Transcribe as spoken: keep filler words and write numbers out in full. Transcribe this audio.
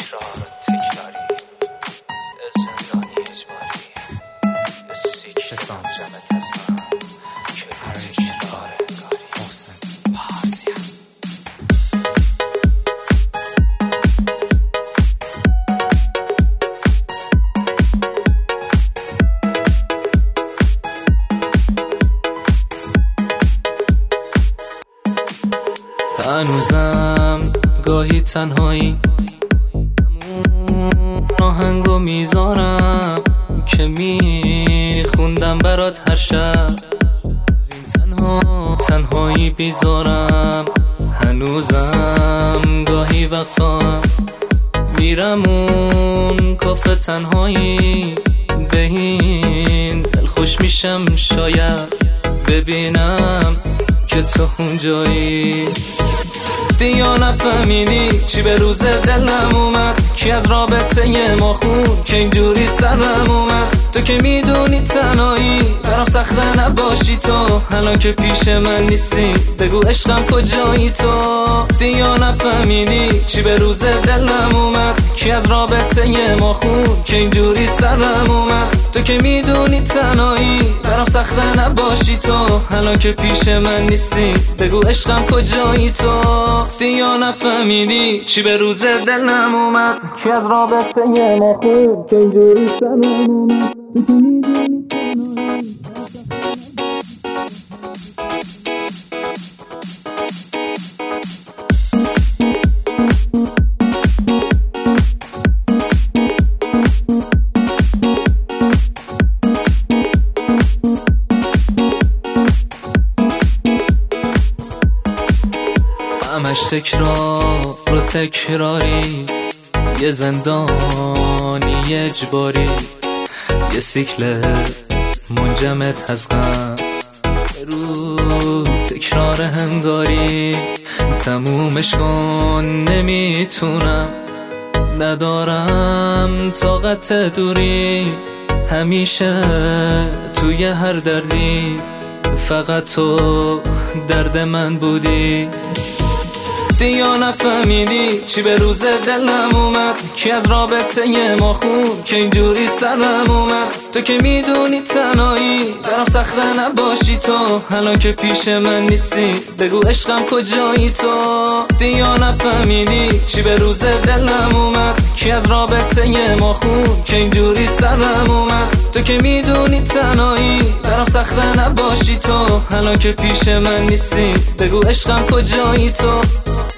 تکرار و تکراری یه زندانی اجباری یه سیکل سانجمت از من که تکرار انگاری محسن پارسیم. هنوزم گاهی تنهایی آهنگو میذارم که میخوندم برات هر شب، تنها تنهایی بیزارم. هنوزم گاهی وقتا میرم اون کافه تنهایی، به این دل خوش میشم شاید ببینم که تو اونجایی. دیا نفهمیدی چی به روز دلم اومد، کی از رابطه ما خون که اینجوری سرم اومد. تو که میدونی تنهایی برام سخته نباشی تو، الان که پیش من نیستی بگو عشقم کجایی تو. دیا نفهمیدی چی به روز دلم اومد، کی از رابطه ما خون که اینجوری سرم اومد. تو که میدونی تنهایی برام سخته نباشی تو، الان که پیش من نیستی بگو عشقم کجایی تو. دیا نفهمیدی چی به روز دلم اومد، کی از رابطه ما خون که اینجوری سرم اومد. تو که میدونی همش تکرار و تکراری، یه زندانی اجباری، یه سیکل منجمد از غم رو تکرار هنگاری. تمومش کن نمیتونم، ندارم طاقت دوری، همیشه توی هر دردی فقط تو درد من بودی. دیا نفهمیدی چی به روز دلم اومد، کی از رابطه ما خون که اینجوری سرم اومد. تو که میدونی تنهایی برام سخته نباشی تو، الان که پیش من نیستی بگو عشقم کجایی تو. دیا نفهمیدی چی به روز دلم اومد، کی از رابطه ما خون که اینجوری سرم اومد. تو که میدونی تنهایی برام سخته نباشی تو، الان که پیش من نیستی بگو عشقم کجایی تو.